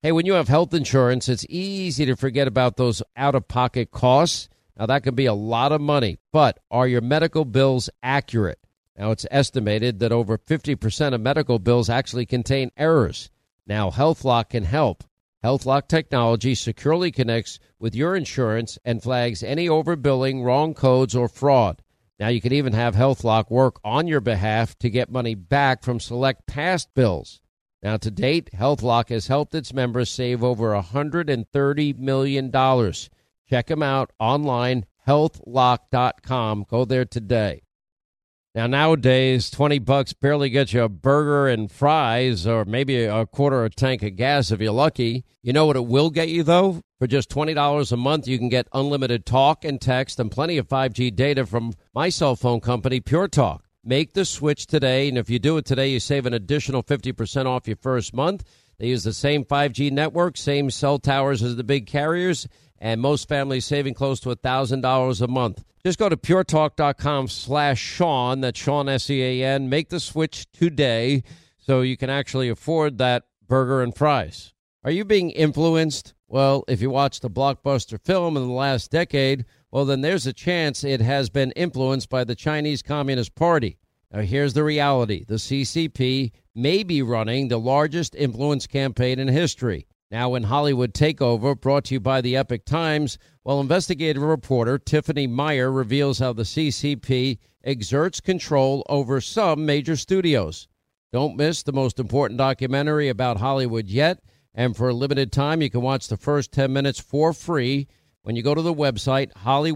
Hey, when you have health insurance, it's easy to forget about those out-of-pocket costs. Now, that can be a lot of money, but are your medical bills accurate? Now, it's estimated that over 50% of medical bills actually contain errors. Now, HealthLock can help. HealthLock technology securely connects with your insurance and flags any overbilling, wrong codes, or fraud. Now, you can even have HealthLock work on your behalf to get money back from select past bills. Now, to date, HealthLock has helped its members save over $130 million. Check them out online, healthlock.com. Go there today. Now, nowadays, $20 barely gets you a burger and fries or maybe a quarter of a tank of gas if you're lucky. You know what it will get you, though? For just $20 a month, you can get unlimited talk and text and plenty of 5G data from my cell phone company, Pure Talk. Make the switch today, and if you do it today, you save an additional 50% off your first month. They use the same 5G network, same cell towers as the big carriers, and most families saving close to $1,000 a month. Just go to puretalk.com/Sean, that's Sean, S-E-A-N. Make the switch today so you can actually afford that burger and fries. Are you being influenced? Well, if you watched a blockbuster film in the last decade, well, then there's a chance it has been influenced by the Chinese Communist Party. Now, here's the reality. The CCP may be running the largest influence campaign in history. Now, in Hollywood Takeover, brought to you by the Epic Times, well, investigative reporter Tiffany Meyer reveals how the CCP exerts control over some major studios. Don't miss the most important documentary about Hollywood yet, and for a limited time, you can watch the first 10 minutes for free when you go to the website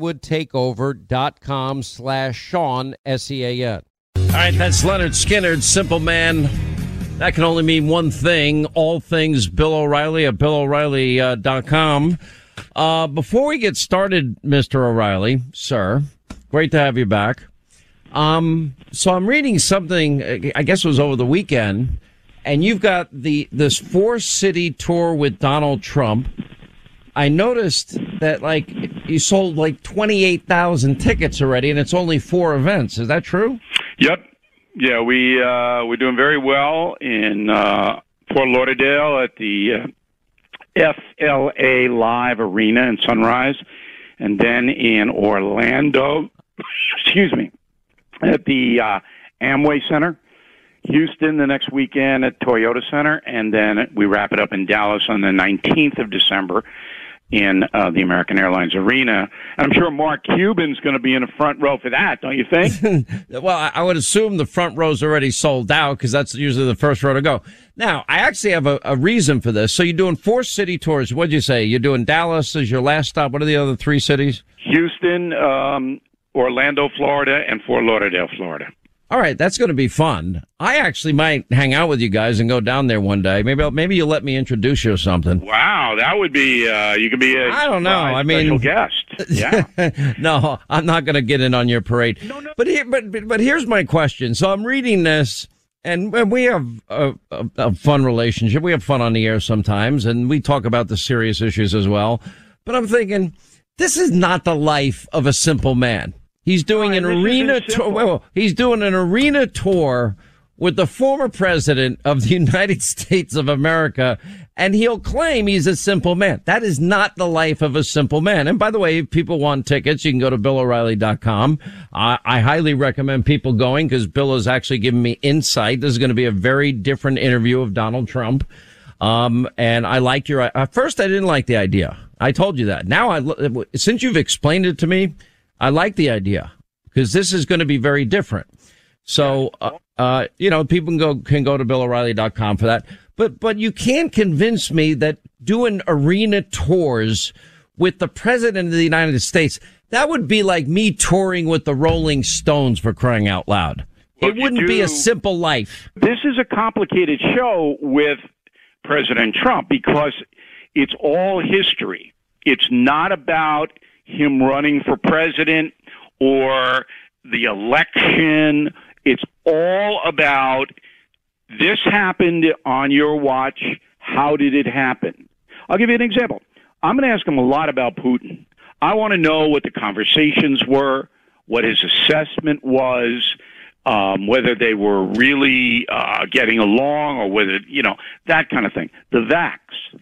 hollywoodtakeover.com/Sean, S-E-A-N. All right, that's Leonard Skinner, Simple Man. That can only mean one thing, all things Bill O'Reilly at BillO'Reilly.com. Before we get started, Mr. O'Reilly, sir, great to have you back. So I'm reading something, I guess it was over the weekend, and you've got this 4-city tour with Donald Trump. I noticed that, you sold 28,000 tickets already, and it's only 4 events. Is that true? Yep. Yeah, we're doing very well in Fort Lauderdale at the FLA Live Arena in Sunrise, and then in Orlando, at the Amway Center, Houston the next weekend at Toyota Center, and then we wrap it up in Dallas on the 19th of December in the American Airlines Arena. And I'm sure Mark Cuban's going to be in the front row for that, don't you think? Well, I would assume the front row's already sold out because that's usually the first row to go. Now, I actually have a reason for this. So you're doing 4 city tours. What'd you say? You're doing Dallas as your last stop. What are the other 3 cities? Houston, Orlando, Florida, and Fort Lauderdale, Florida. All right, that's going to be fun. I actually might hang out with you guys and go down there one day. Maybe you'll let me introduce you or something. Wow, that would be you could be a I don't know. special guest. Yeah. No, I'm not going to get in on your parade. No. But here's my question. So I'm reading this, and we have a fun relationship. We have fun on the air sometimes, and we talk about the serious issues as well. But I'm thinking, this is not the life of a simple man. He's doing an arena tour. He's doing an arena tour with the former president of the United States of America, and he'll claim he's a simple man. That is not the life of a simple man. And by the way, if people want tickets, you can go to BillO'Reilly.com. I highly recommend people going because Bill has actually given me insight. This is going to be a very different interview of Donald Trump. And I like at first I didn't like the idea. I told you that. Now, since you've explained it to me, I like the idea because this is going to be very different. So, people can go to BillO'Reilly.com for that. But you can't convince me that doing arena tours with the president of the United States, that would be like me touring with the Rolling Stones, for crying out loud. It wouldn't be a simple life. This is a complicated show with President Trump because it's all history. It's not about him running for president or the election. It's all about this happened on your watch. How did it happen? I'll give you an example. I'm going to ask him a lot about Putin. I want to know what the conversations were, what his assessment was, whether they were really getting along or whether, that kind of thing. The vax.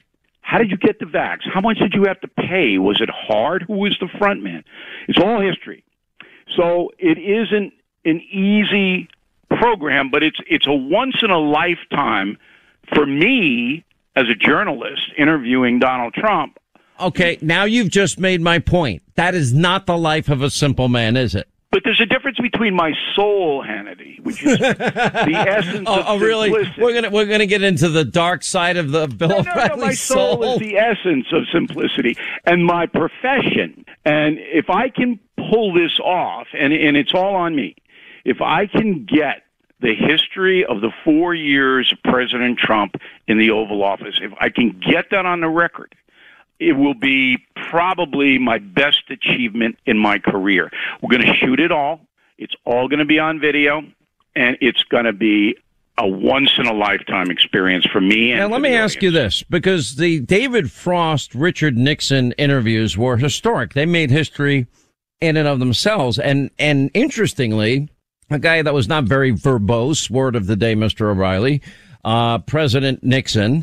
How did you get the vax? How much did you have to pay? Was it hard? Who was the front man? It's all history. So it isn't an easy program, but it's a once in a lifetime for me as a journalist interviewing Donald Trump. Okay, now you've just made my point. That is not the life of a simple man, is it? But there's a difference between my soul, Hannity, which is the essence of simplicity. Really? We're gonna get into the dark side of the Bill O'Reilly my soul is the essence of simplicity, and my profession. And if I can pull this off, and it's all on me, if I can get the history of the 4 years of President Trump in the Oval Office, if I can get that on the record, it will be probably my best achievement in my career. We're going to shoot it all. It's all going to be on video, and it's going to be a once-in-a-lifetime experience for me. And now, let me ask you this, because the David Frost, Richard Nixon interviews were historic. They made history in and of themselves. And interestingly, a guy that was not very verbose, word of the day, Mr. O'Reilly, President Nixon,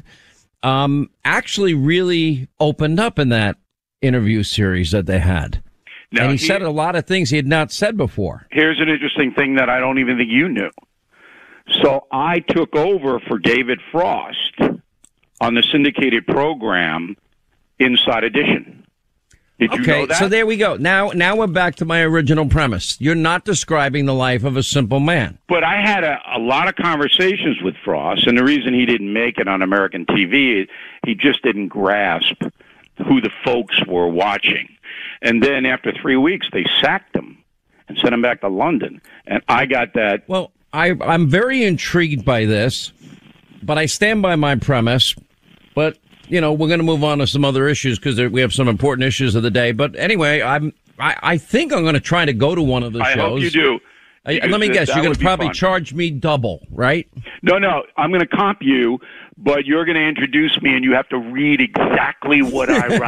actually really opened up in that interview series that they had. Now, and he said a lot of things he had not said before. Here's an interesting thing that I don't even think you knew. So I took over for David Frost on the syndicated program Inside Edition. Did you know that? So there we go. Now we're back to my original premise. You're not describing the life of a simple man. But I had a lot of conversations with Frost, and the reason he didn't make it on American TV, he just didn't grasp who the folks were watching. And then after 3 weeks, they sacked him and sent him back to London. And I got that. Well, I'm very intrigued by this, but I stand by my premise. But you know, we're going to move on to some other issues because we have some important issues of the day. But anyway, I think I'm going to try to go to one of the shows. I hope you do. Let me guess, you're going to probably charge me double, right? No, I'm going to comp you, but you're going to introduce me and you have to read exactly what I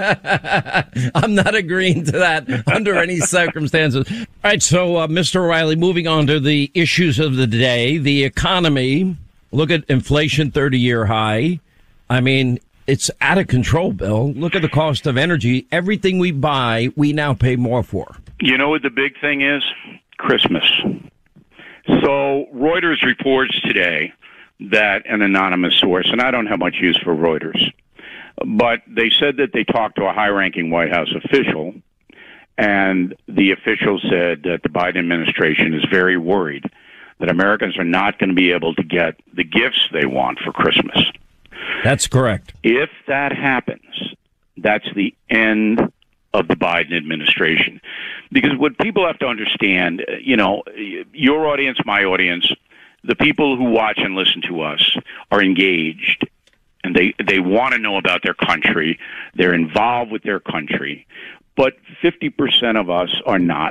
write. I'm not agreeing to that under any circumstances. All right, so Mr. O'Reilly, moving on to the issues of the day, the economy. Look at inflation, 30-year high. I mean, it's out of control, Bill. Look at the cost of energy. Everything we buy, we now pay more for. You know what the big thing is? Christmas. So Reuters reports today that an anonymous source, and I don't have much use for Reuters, but they said that they talked to a high-ranking White House official, and the official said that the Biden administration is very worried that Americans are not going to be able to get the gifts they want for Christmas. That's correct. If that happens, that's the end of the Biden administration. Because what people have to understand, you know, your audience, my audience, the people who watch and listen to us are engaged, and they want to know about their country. They're involved with their country. But 50% of us are not.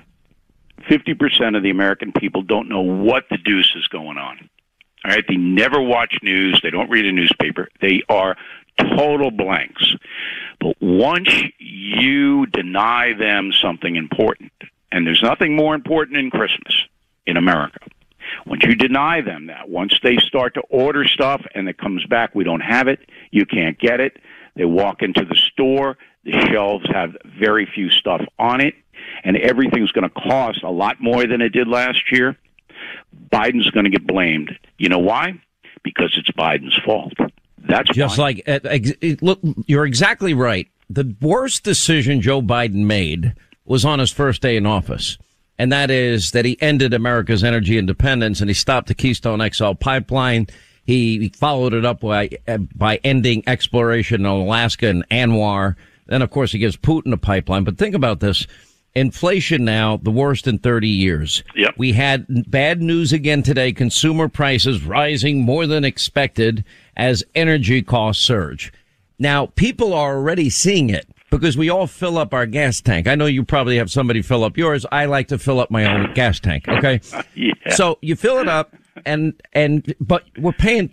50% of the American people don't know what the deuce is going on. All right, they never watch news. They don't read a newspaper. They are total blanks. But once you deny them something important, and there's nothing more important than Christmas in America, once you deny them that, once they start to order stuff and it comes back, we don't have it, you can't get it, they walk into the store, the shelves have very few stuff on it, and everything's going to cost a lot more than it did last year, Biden's going to get blamed. You know why? Because it's Biden's fault. That's just why. Look, you're exactly right. The worst decision Joe Biden made was on his first day in office, and that is that he ended America's energy independence and he stopped the Keystone XL pipeline. He followed it up by ending exploration in Alaska and Anwar. Then, of course, he gives Putin a pipeline. But think about this. Inflation now, the worst in 30 years. Yep. We had bad news again today. Consumer prices rising more than expected as energy costs surge. Now, people are already seeing it because we all fill up our gas tank. I know you probably have somebody fill up yours. I like to fill up my own gas tank. Okay. Yeah. So you fill it up but we're paying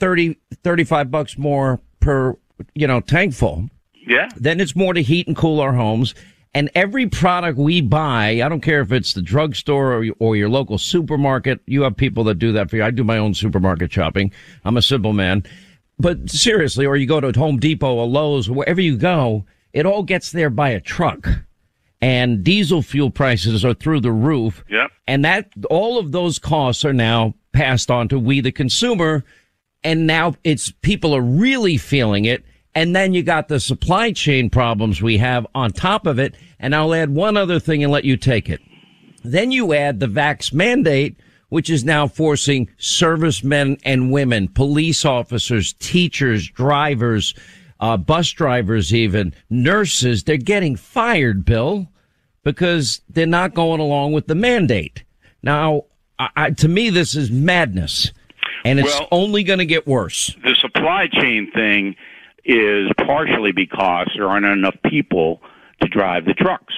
$35 more per, tank full. Yeah. Then it's more to heat and cool our homes. And every product we buy, I don't care if it's the drugstore or your local supermarket. You have people that do that for you. I do my own supermarket shopping. I'm a simple man. But seriously, or you go to Home Depot or Lowe's or wherever you go, it all gets there by a truck. And diesel fuel prices are through the roof. Yep. And that all of those costs are now passed on to we, the consumer. And now people are really feeling it. And then you got the supply chain problems we have on top of it. And I'll add one other thing and let you take it. Then you add the vax mandate, which is now forcing servicemen and women, police officers, teachers, drivers, bus drivers, even nurses. They're getting fired, Bill, because they're not going along with the mandate. Now, to me, this is madness, and it's only going to get worse. The supply chain thing is partially because there aren't enough people to drive the trucks.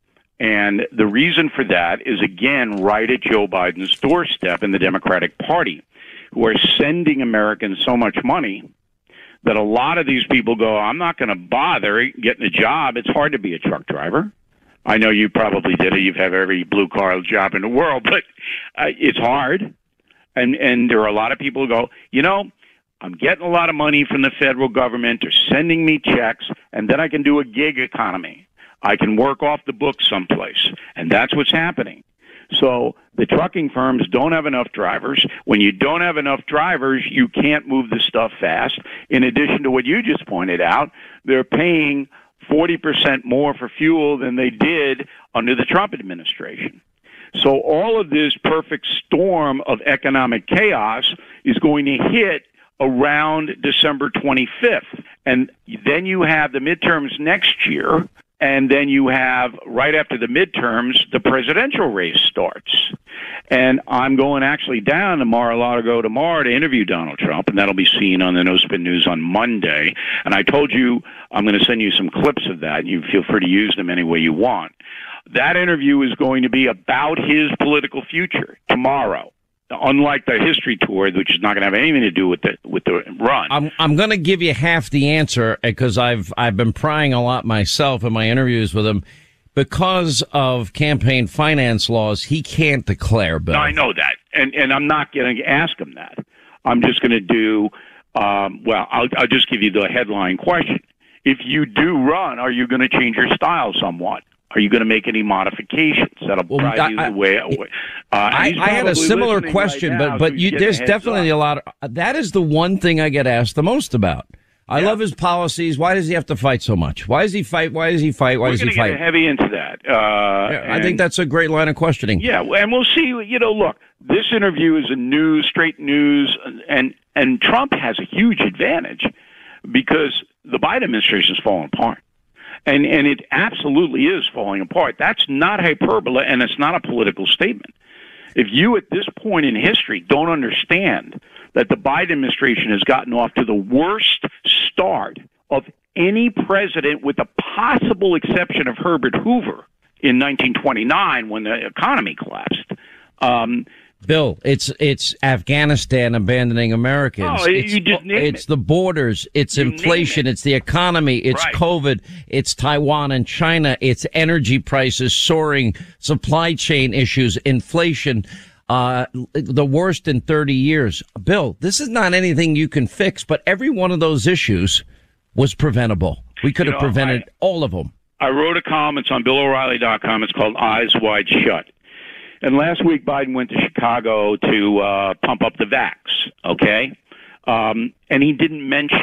And the reason for that is, again, right at Joe Biden's doorstep in the Democratic Party, who are sending Americans so much money that a lot of these people go, I'm not going to bother getting a job. It's hard to be a truck driver. I know you probably did it. You've had every blue-collar job in the world, but it's hard. And there are a lot of people who go, I'm getting a lot of money from the federal government. They're sending me checks, and then I can do a gig economy. I can work off the books someplace, and that's what's happening. So the trucking firms don't have enough drivers. When you don't have enough drivers, you can't move the stuff fast. In addition to what you just pointed out, they're paying 40% more for fuel than they did under the Trump administration. So all of this perfect storm of economic chaos is going to hit around December 25th. And then you have the midterms next year. And then you have, right after the midterms, the presidential race starts. And I'm going actually down to Mar-a-Lago tomorrow to interview Donald Trump, and that'll be seen on the No Spin News on Monday. And I told you I'm going to send you some clips of that, and you feel free to use them any way you want. That interview is going to be about his political future tomorrow. Unlike the history tour, which is not going to have anything to do with the run. I'm going to give you half the answer because I've been prying a lot myself in my interviews with him. Because of campaign finance laws, he can't declare, Bill. No, I know that, and I'm not going to ask him that. I'm just going to do. I'll just give you the headline question: if you do run, are you going to change your style somewhat? Are you going to make any modifications that'll drive you the way? I had a similar question, right now, but there's definitely a lot of, that is the one thing I get asked the most about. I love his policies. Why does he have to fight so much? Why does he fight? Why does he fight? Why does he fight? We're going to get heavy into that. I think that's a great line of questioning. Yeah, and we'll see. Look, this interview is straight news, and Trump has a huge advantage because the Biden administration is falling apart. And it absolutely is falling apart. That's not hyperbole, and it's not a political statement. If you, at this point in history, don't understand that the Biden administration has gotten off to the worst start of any president, with the possible exception of Herbert Hoover in 1929 when the economy collapsed. Bill, it's Afghanistan abandoning Americans. Oh, you just name it's the borders, it's inflation, it's the economy, it's COVID, it's Taiwan and China, it's energy prices soaring, supply chain issues, inflation, the worst in 30 years. Bill, this is not anything you can fix, but every one of those issues was preventable. We could have prevented all of them. I wrote a column. It's on BillO'Reilly.com. It's called Eyes Wide Shut. And last week, Biden went to Chicago to pump up the vax, okay? And he did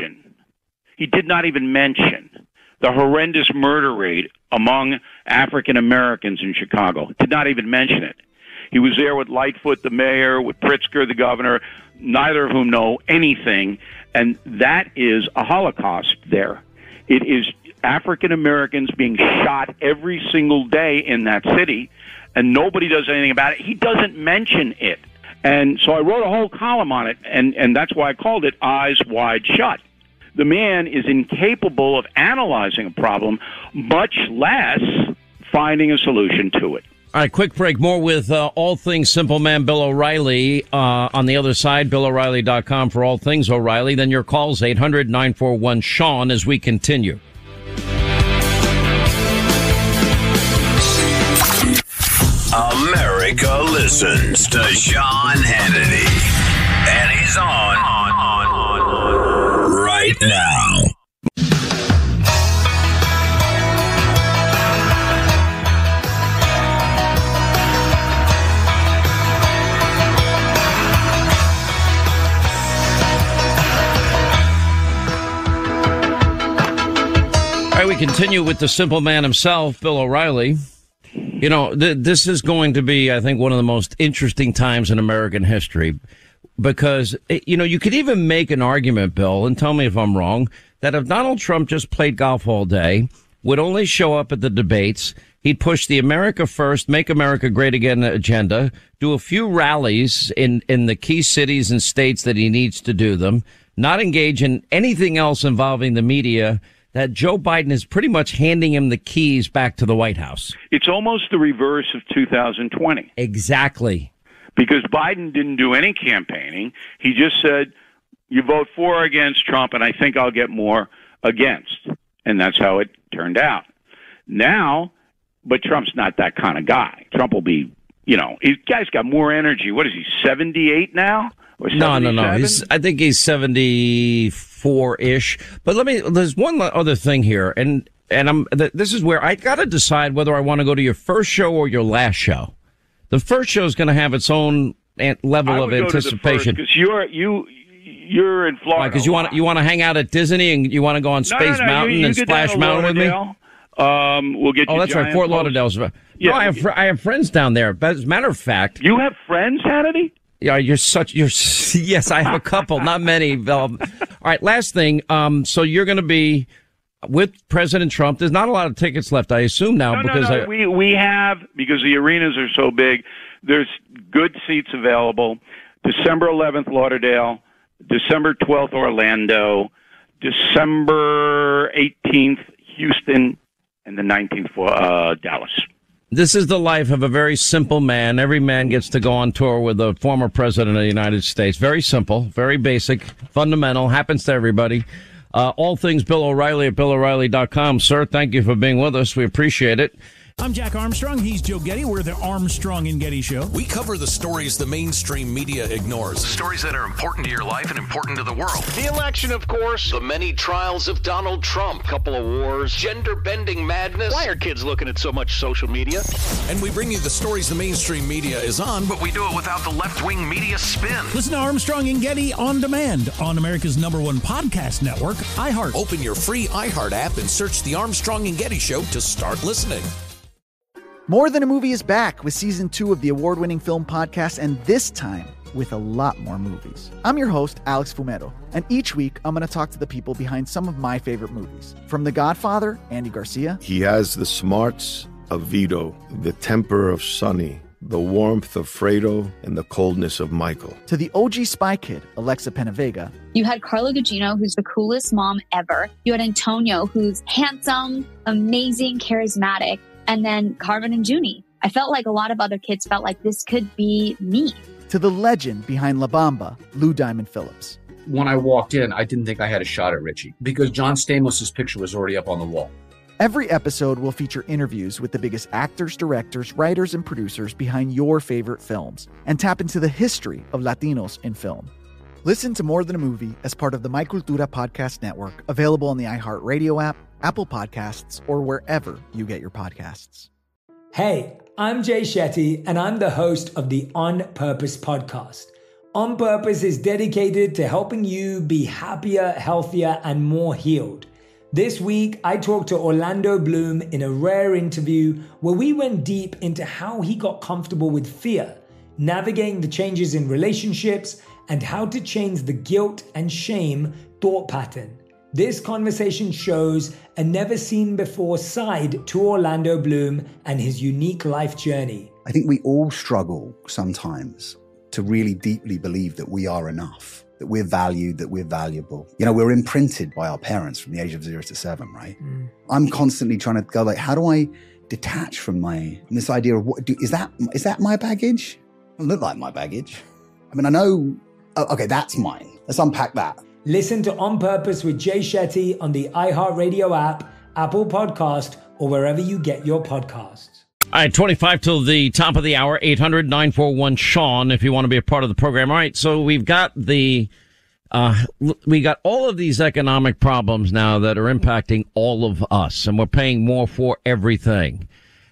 not even mention the horrendous murder rate among African Americans in Chicago. Did not even mention it. He was there with Lightfoot, the mayor, with Pritzker, the governor, neither of whom know anything. And that is a Holocaust there. It is African Americans being shot every single day in that city, and nobody does anything about it. He doesn't mention it. And so I wrote a whole column on it, and that's why I called it Eyes Wide Shut. The man is incapable of analyzing a problem, much less finding a solution to it. All right, quick break. More with all things Simple Man Bill O'Reilly. On the other side, BillO'Reilly.com for all things O'Reilly. Then your calls, 800-941-SEAN, as we continue. America listens to Sean Hannity. And he's on right now. All right, we continue with the simple man himself, Bill O'Reilly. You know, this is going to be, I think, one of the most interesting times in American history because, you know, you could even make an argument, Bill, and tell me if I'm wrong, that if Donald Trump just played golf all day, would only show up at the debates, he'd push the America First, Make America Great Again agenda, do a few rallies in the key cities and states that he needs to do them, not engage in anything else involving the media, that Joe Biden is pretty much handing him the keys back to the White House. It's almost the reverse of 2020. Exactly. Because Biden didn't do any campaigning. He just said, you vote for or against Trump, and I think I'll get more against. And that's how it turned out. Now, but Trump's not that kind of guy. Trump will be, you know, his guy's got more energy. What is he, 78 now? Or 77? No. I think he's 74-ish. But there's one other thing here, and this is where I got to decide whether I want to go to your first show or your last show. The first show is going to have its own level of anticipation. Because you're in Florida. Because you want to hang out at Disney and you want to go on Space Mountain and Splash Mountain with me. We'll get you. Oh, that's right, Fort Lauderdale's. Yeah, no, I have friends down there. But as a matter of fact, you have friends, Hannity? Yeah, yes, I have a couple, not many. All right, last thing. So you're going to be with President Trump. There's not a lot of tickets left, I assume now. No. We have, because the arenas are so big, there's good seats available. December 11th, Lauderdale. December 12th, Orlando. December 18th, Houston. And the 19th, Dallas. This is the life of a very simple man. Every man gets to go on tour with a former president of the United States. Very simple, very basic, fundamental, happens to everybody. All things Bill O'Reilly at BillO'Reilly.com. Sir, thank you for being with us. We appreciate it. I'm Jack Armstrong. He's Joe Getty. We're the Armstrong and Getty Show. We cover the stories the mainstream media ignores. Stories that are important to your life and important to the world. The election, of course. The many trials of Donald Trump. Couple of wars. Gender-bending madness. Why are kids looking at so much social media? And we bring you the stories the mainstream media is on, but we do it without the left-wing media spin. Listen to Armstrong and Getty on demand on America's #1 podcast network, iHeart. Open your free iHeart app and search The Armstrong and Getty Show to start listening. More Than a Movie is back with Season 2 of the award-winning film podcast, and this time with a lot more movies. I'm your host, Alex Fumero, and each week I'm going to talk to the people behind some of my favorite movies. From The Godfather, Andy Garcia. He has the smarts of Vito, the temper of Sonny, the warmth of Fredo, and the coldness of Michael. To the OG Spy Kid, Alexa Penavega. You had Carla Gugino, who's the coolest mom ever. You had Antonio, who's handsome, amazing, charismatic. And then Carmen and Junie. I felt like a lot of other kids felt like this could be me. To the legend behind La Bamba, Lou Diamond Phillips. When I walked in, I didn't think I had a shot at Richie because John Stamos' picture was already up on the wall. Every episode will feature interviews with the biggest actors, directors, writers, and producers behind your favorite films and tap into the history of Latinos in film. Listen to More Than a Movie as part of the My Cultura podcast network, available on the iHeartRadio app, Apple Podcasts, or wherever you get your podcasts. Hey, I'm Jay Shetty, and I'm the host of the On Purpose podcast. On Purpose is dedicated to helping you be happier, healthier, and more healed. This week, I talked to Orlando Bloom in a rare interview where we went deep into how he got comfortable with fear, navigating the changes in relationships, and how to change the guilt and shame thought pattern. This conversation shows a never-seen-before side to Orlando Bloom and his unique life journey. I think we all struggle sometimes to really deeply believe that we are enough, that we're valued, that we're valuable. You know, we're imprinted by our parents from the age of 0 to 7, right? I'm constantly trying to go like, how do I detach from this idea of is that my baggage? It doesn't look like my baggage. I mean, I know, okay, that's mine. Let's unpack that. Listen to On Purpose with Jay Shetty on the iHeartRadio app, Apple Podcast, or wherever you get your podcasts. All right, 25 till the top of the hour, 800-941-SEAN if you want to be a part of the program. All right, so we've got the we got all of these economic problems now that are impacting all of us, and we're paying more for everything.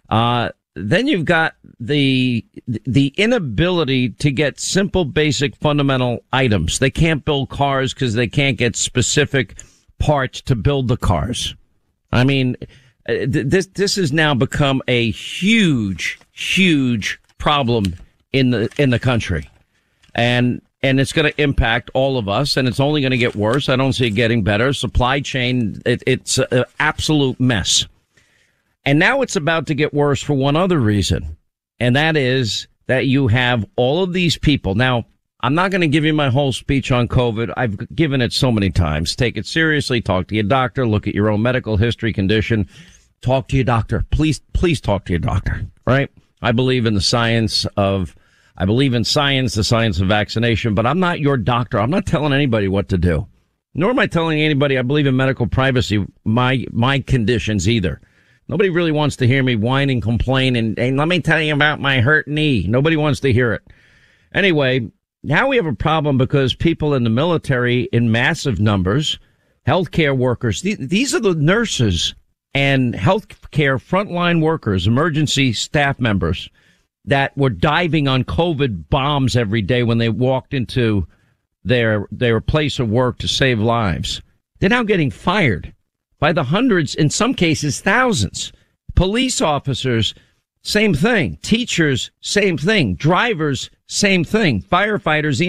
Then you've got the inability to get simple, basic, fundamental items. They can't build cars because they can't get specific parts to build the cars. I mean, this has now become a huge problem in the country, and it's going to impact all of us, and it's only going to get worse. I don't see it getting better. Supply chain, it's an absolute mess. And now it's about to get worse for one other reason, and that is that you have all of these people. Now, I'm not going to give you my whole speech on COVID. I've given it so many times. Take it seriously. Talk to your doctor. Look at your own medical history, condition. Talk to your doctor. Please talk to your doctor, right? I believe in the science, the science of vaccination, but I'm not your doctor. I'm not telling anybody what to do. Nor am I telling anybody I believe in medical privacy, my conditions either. Nobody really wants to hear me whine and complain and let me tell you about my hurt knee. Nobody wants to hear it. Anyway, now we have a problem because people in the military in massive numbers, healthcare workers, these are the nurses and healthcare frontline workers, emergency staff members that were diving on COVID bombs every day when they walked into their place of work to save lives. They're now getting fired by the hundreds, in some cases thousands. Police officers, same thing. Teachers, same thing. Drivers, same thing. Firefighters,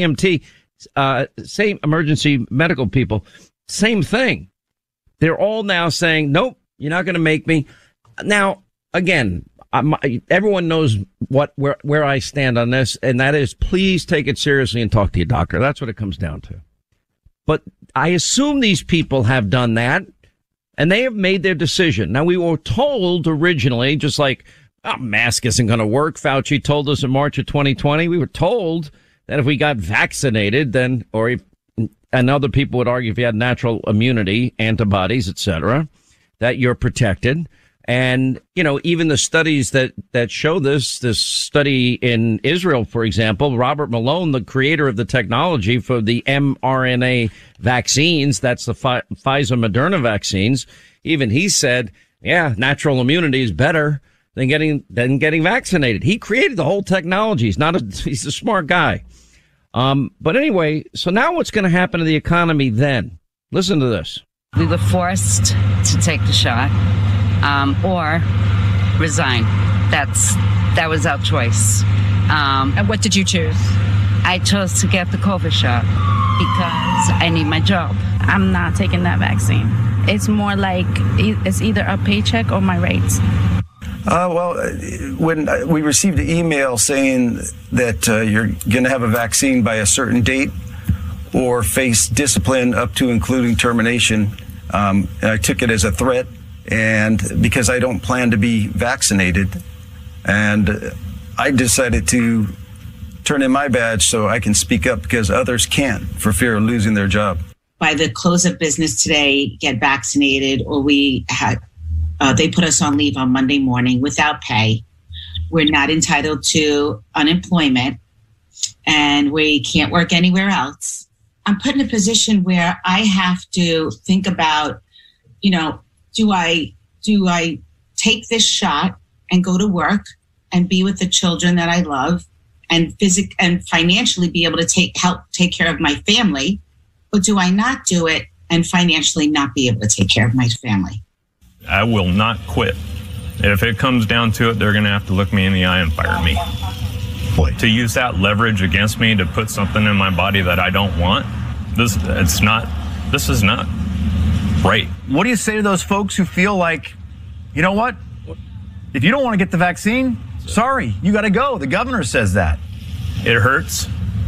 EMT, same emergency medical people, same thing. They're all now saying, nope, you're not going to make me. Now, again, everyone knows where I stand on this, and that is please take it seriously and talk to your doctor. That's what it comes down to. But I assume these people have done that, and they have made their decision. Now, we were told originally, just like, mask isn't going to work. Fauci told us in March of 2020. We were told that if we got vaccinated, then, and other people would argue if you had natural immunity, antibodies, etc., that you're protected. And, even the studies that show this study in Israel, for example, Robert Malone, the creator of the technology for the mRNA vaccines, that's the Pfizer Moderna vaccines, even he said, yeah, natural immunity is better than getting vaccinated. He created the whole technology. He's a smart guy. But anyway, so now what's going to happen to the economy then? Listen to this. We were forced to take the shot. Or resign. That was our choice. And what did you choose? I chose to get the COVID shot because I need my job. I'm not taking that vaccine. It's more like it's either a paycheck or my rights. When we received an email saying that you're going to have a vaccine by a certain date or face discipline up to including termination, I took it as a threat. And because I don't plan to be vaccinated, and I decided to turn in my badge so I can speak up because others can't for fear of losing their job. By the close of business today, get vaccinated, or they put us on leave on Monday morning without pay. We're not entitled to unemployment, and we can't work anywhere else. I'm put in a position where I have to think about, do I take this shot and go to work and be with the children that I love and financially be able to help take care of my family? Or do I not do it and financially not be able to take care of my family? I will not quit. If it comes down to it, they're going to have to look me in the eye and fire me. Boy. To use that leverage against me to put something in my body that I don't want, this is not right. What do you say to those folks who feel like, you know what? If you don't want to get the vaccine, sorry, you got to go. The governor says that. It hurts.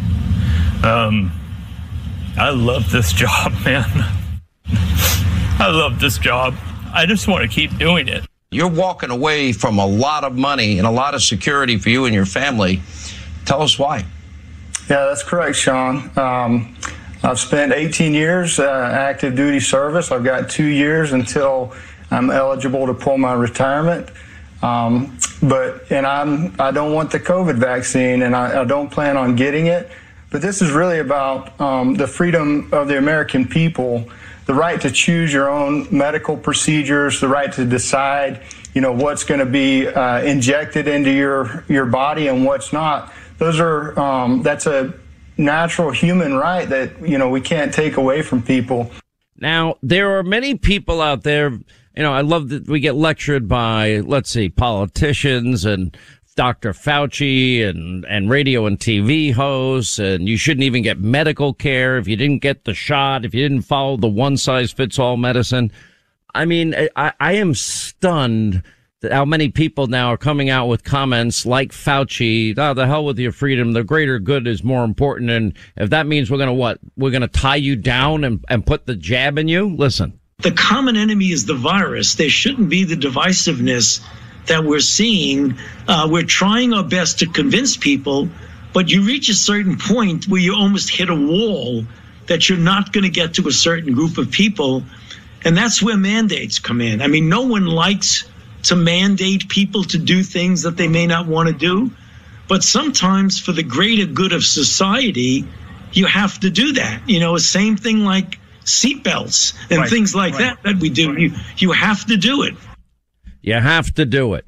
I love this job, man. I love this job. I just want to keep doing it. You're walking away from a lot of money and a lot of security for you and your family. Tell us why. Yeah, that's correct, Sean. I've spent 18 years active duty service. I've got 2 years until I'm eligible to pull my retirement. I don't want the COVID vaccine, and I don't plan on getting it But this is really about the freedom of the American people, the right to choose your own medical procedures, the right to decide, what's going to be injected into your body and what's not. Those are that's a natural human right that, we can't take away from people. Now, there are many people out there, I love that we get lectured by, politicians and Dr. Fauci and radio and TV hosts, and you shouldn't even get medical care if you didn't get the shot, if you didn't follow the one-size-fits-all medicine. I mean, I am stunned that how many people now are coming out with comments like Fauci, the hell with your freedom, the greater good is more important, and if that means we're going to tie you down and put the jab in you? Listen. The common enemy is the virus. There shouldn't be the divisiveness that we're seeing. We're trying our best to convince people, but you reach a certain point where you almost hit a wall that you're not going to get to a certain group of people. And that's where mandates come in. I mean, no one likes to mandate people to do things that they may not want to do. But sometimes for the greater good of society, you have to do that. Same thing like seatbelts and things like that we do. You have to do it. You have to do it.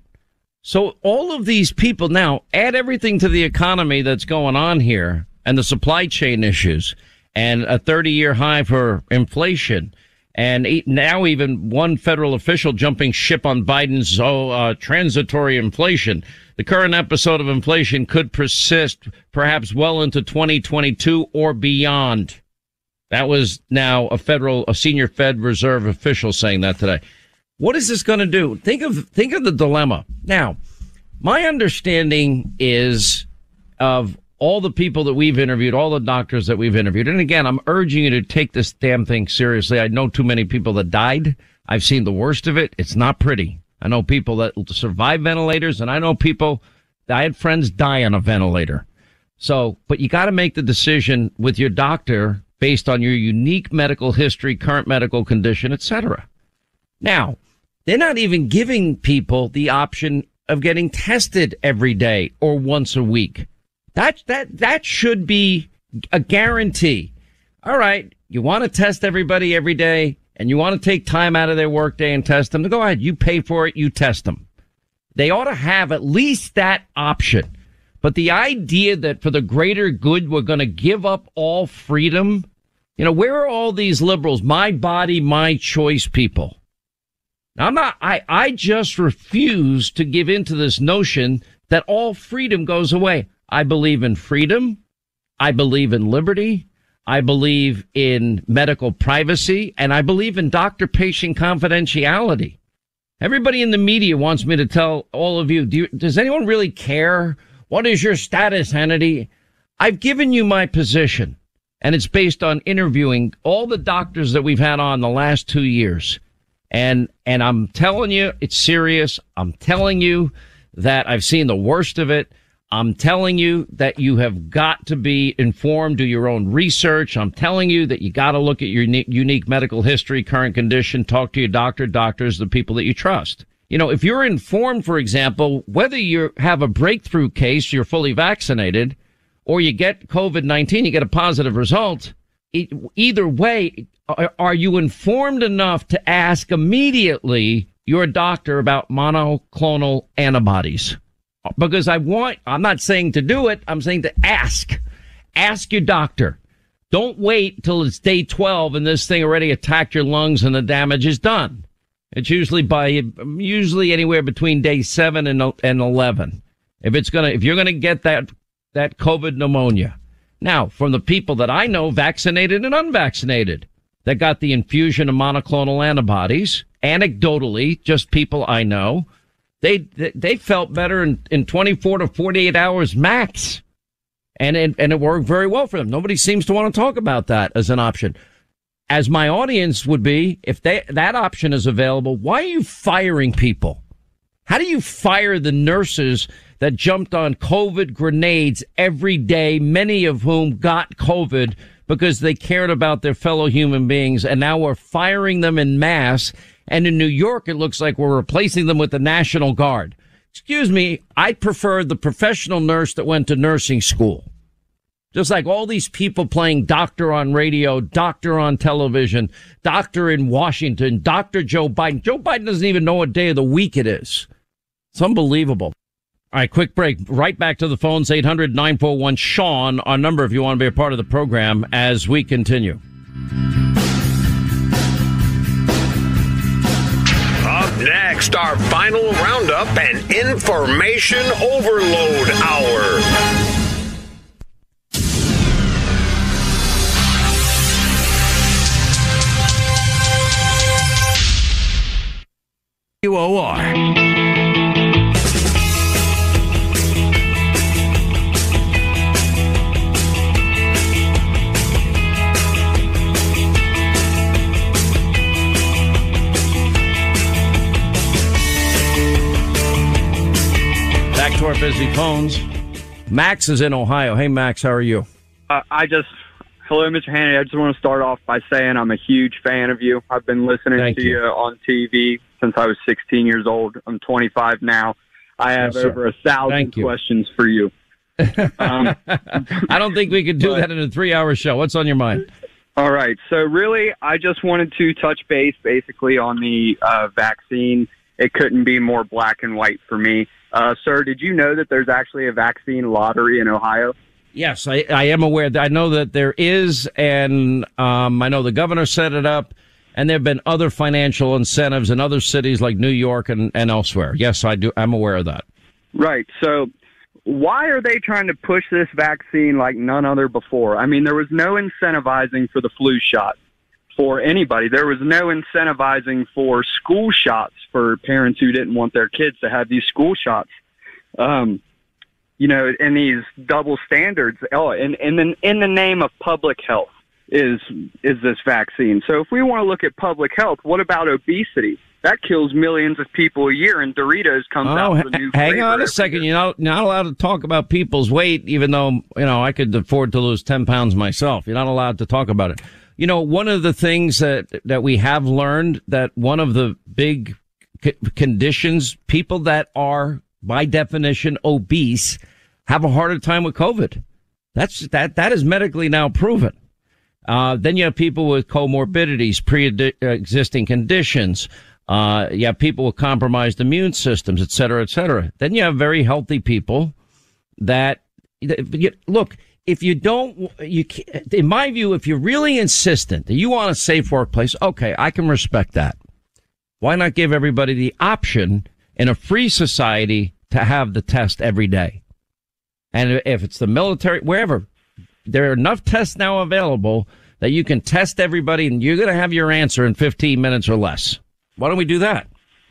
So all of these people now, add everything to the economy that's going on here and the supply chain issues and a 30-year high for inflation. And now even one federal official jumping ship on Biden's transitory inflation. The current episode of inflation could persist perhaps well into 2022 or beyond. That was now a senior Fed Reserve official saying that today. What is this going to do? Think of the dilemma. Now, my understanding is of all the people that we've interviewed, all the doctors that we've interviewed. And again, I'm urging you to take this damn thing seriously. I know too many people that died. I've seen the worst of it. It's not pretty. I know people that survive ventilators, and I know I had friends die on a ventilator. So, but you got to make the decision with your doctor based on your unique medical history, current medical condition, etc. Now, they're not even giving people the option of getting tested every day or once a week. That should be a guarantee. All right. You want to test everybody every day and you want to take time out of their work day and test them. Go ahead. You pay for it. You test them. They ought to have at least that option. But the idea that for the greater good, we're going to give up all freedom. Where are all these liberals? My body, my choice people. Now, I just refuse to give in to this notion that all freedom goes away. I believe in freedom. I believe in liberty. I believe in medical privacy, and I believe in doctor-patient confidentiality. Everybody in the media wants me to tell all of you, does anyone really care? What is your status, Hannity? I've given you my position, and it's based on interviewing all the doctors that we've had on the last 2 years. And I'm telling you, it's serious. I'm telling you that I've seen the worst of it. I'm telling you that you have got to be informed, do your own research. I'm telling you that you got to look at your unique medical history, current condition, talk to your doctors, the people that you trust. If you're informed, for example, whether you have a breakthrough case, you're fully vaccinated, or you get COVID-19, you get a positive result, either way, are you informed enough to ask immediately your doctor about monoclonal antibodies? Because I'm not saying to do it. I'm saying to ask. Ask your doctor. Don't wait till it's day 12 and this thing already attacked your lungs and the damage is done. It's usually anywhere between day 7 and 11. If you're going to get that COVID pneumonia. Now, from the people that I know, vaccinated and unvaccinated, that got the infusion of monoclonal antibodies, anecdotally, just people I know, they felt better in 24 to 48 hours max. And it worked very well for them. Nobody seems to want to talk about that as an option. As my audience would be, if that option is available, why are you firing people? How do you fire the nurses that jumped on COVID grenades every day, many of whom got COVID because they cared about their fellow human beings, and now we're firing them en masse? And in New York, it looks like we're replacing them with the National Guard. Excuse me, I prefer the professional nurse that went to nursing school. Just like all these people playing doctor on radio, doctor on television, doctor in Washington, Dr. Joe Biden. Joe Biden doesn't even know what day of the week it is. It's unbelievable. All right, quick break. Right back to the phones, 800-941-SEAN, our number if you want to be a part of the program as we continue. Up next, our final roundup and information overload hour. WOR. Back to our busy phones. Max is in Ohio. Hey, Max, how are you? Hello, Mr. Hannity. I just want to start off by saying I'm a huge fan of you. I've been listening to you on TV since I was 16 years old. I'm 25 now. I have over 1,000 questions for you. I don't think we could do that in a 3-hour show. What's on your mind? All right. So really, I just wanted to touch base basically on the vaccine. It couldn't be more black and white for me. Sir, did you know that there's actually a vaccine lottery in Ohio? Yes, I am aware. I know that there is, and I know the governor set it up, and there have been other financial incentives in other cities like New York and elsewhere. Yes, I do. I'm aware of that. Right. So why are they trying to push this vaccine like none other before? I mean, there was no incentivizing for the flu shot for anybody. There was no incentivizing for school shots for parents who didn't want their kids to have these school shots. And these double standards. In the name of public health is this vaccine. So if we want to look at public health, what about obesity? That kills millions of people a year, and Doritos comes out with a new hang flavor on a second. You're not allowed to talk about people's weight, even though, I could afford to lose 10 pounds myself. You're not allowed to talk about it. One of the things that we have learned, that one of the big conditions, people that are by definition obese have a harder time with COVID. That is medically now proven. Then you have people with comorbidities, pre-existing conditions. You have people with compromised immune systems, et cetera, et cetera. Then you have very healthy people that look. If you don't, in my view, if you're really insistent that you want a safe workplace, okay, I can respect that. Why not give everybody the option in a free society to have the test every day? And if it's the military, wherever, there are enough tests now available that you can test everybody and you're going to have your answer in 15 minutes or less. Why don't we do that?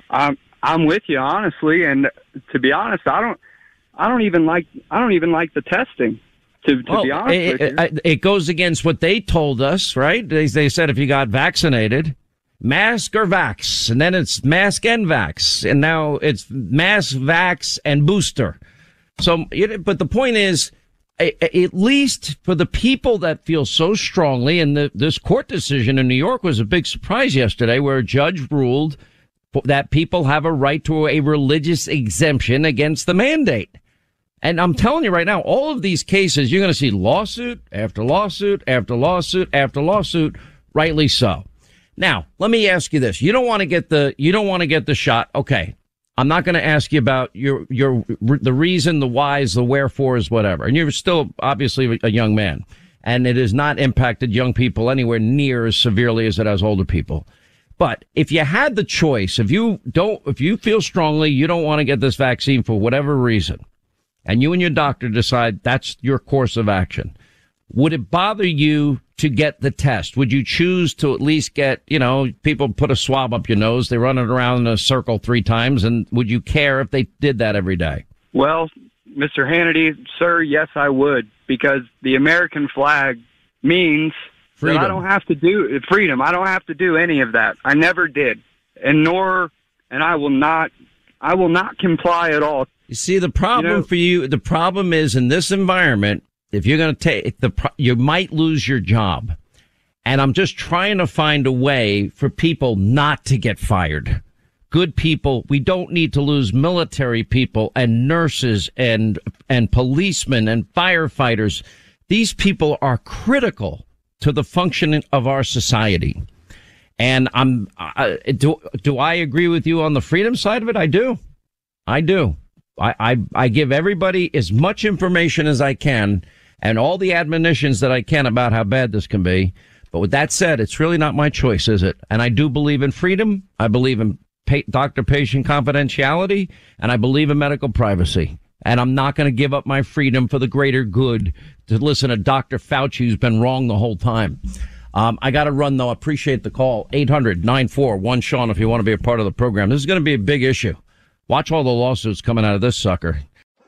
I'm with you, honestly. And to be honest, I don't even like the testing. To be honest with you. It goes against what they told us, right? They said if you got vaccinated, mask or vax, and then it's mask and vax, and now it's mask, vax, and booster. So, but the point is, at least for the people that feel so strongly, and this court decision in New York was a big surprise yesterday, where a judge ruled that people have a right to a religious exemption against the mandate. And I'm telling you right now, all of these cases, you're going to see lawsuit after lawsuit after lawsuit after lawsuit, rightly so. Now, let me ask you this. You don't want to get the shot. Okay. I'm not going to ask you about the reason, the whys, the wherefores, whatever. And you're still obviously a young man, and it has not impacted young people anywhere near as severely as it has older people. But if you had the choice, if you feel strongly you don't want to get this vaccine for whatever reason, and you and your doctor decide that's your course of action, would it bother you to get the test? Would you choose to at least get, people put a swab up your nose, they run it around in a circle 3 times, and would you care if they did that every day? Well, Mr. Hannity, sir, yes, I would, because the American flag means freedom. That I don't have to do freedom. I don't have to do any of that. I never did, and I will not comply at all. You see, the problem for you, the problem is in this environment, if you're going to you might lose your job. And I'm just trying to find a way for people not to get fired. Good people. We don't need to lose military people and nurses and policemen and firefighters These people are critical to the functioning of our society. And do I agree with you on the freedom side of it? I do. I give everybody as much information as I can and all the admonitions that I can about how bad this can be. But with that said, it's really not my choice, is it? And I do believe in freedom. I believe in doctor-patient confidentiality, and I believe in medical privacy. And I'm not going to give up my freedom for the greater good to listen to Dr. Fauci, who's been wrong the whole time. I got to run, though. Appreciate the call. 800-941-SEAN if you want to be a part of the program. This is going to be a big issue. Watch all the lawsuits coming out of this sucker.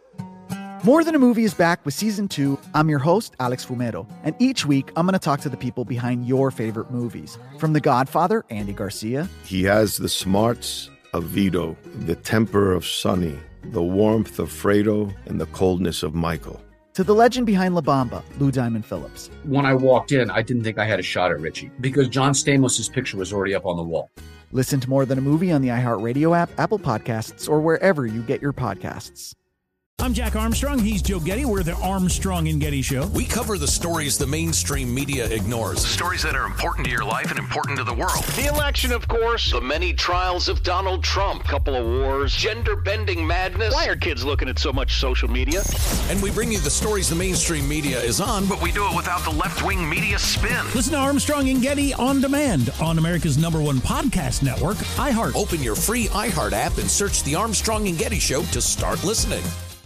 More Than a Movie is back with Season 2. I'm your host, Alex Fumero. And each week, I'm going to talk to the people behind your favorite movies. From The Godfather, Andy Garcia. He has the smarts of Vito, the temper of Sonny, the warmth of Fredo, and the coldness of Michael. To the legend behind La Bamba, Lou Diamond Phillips. When I walked in, I didn't think I had a shot at Richie because John Stamos' picture was already up on the wall. Listen to More Than a Movie on the iHeartRadio app, Apple Podcasts, or wherever you get your podcasts. I'm Jack Armstrong. He's Joe Getty. We're the Armstrong and Getty Show. We cover the stories the mainstream media ignores. Stories that are important to your life and important to the world. The election, of course. The many trials of Donald Trump. Couple of wars. Gender-bending madness. Why are kids looking at so much social media? And we bring you the stories the mainstream media is on, but we do it without the left-wing media spin. Listen to Armstrong and Getty on demand on America's #1 podcast network, iHeart. Open your free iHeart app and search The Armstrong and Getty Show to start listening.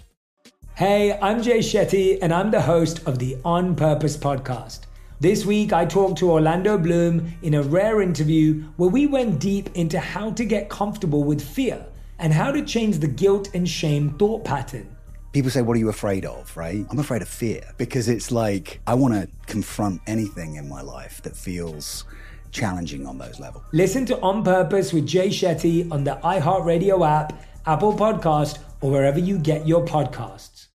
Hey, I'm Jay Shetty, and I'm the host of the On Purpose podcast. This week, I talked to Orlando Bloom in a rare interview where we went deep into how to get comfortable with fear and how to change the guilt and shame thought pattern. People say, what are you afraid of, right? I'm afraid of fear because it's like I want to confront anything in my life that feels challenging on those levels. Listen to On Purpose with Jay Shetty on the iHeartRadio app, Apple Podcast, or wherever you get your podcasts.